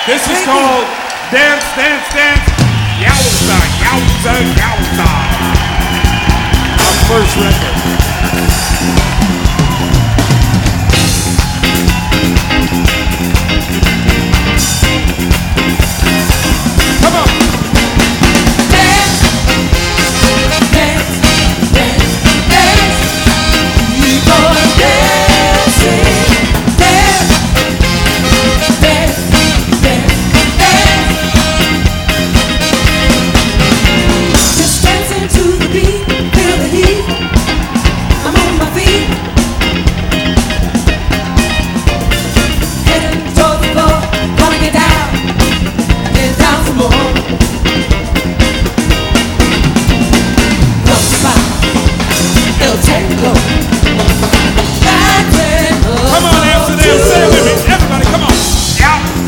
This is called Dance, Dance, Dance, Yowza, Yowza, Yowza. Our first record.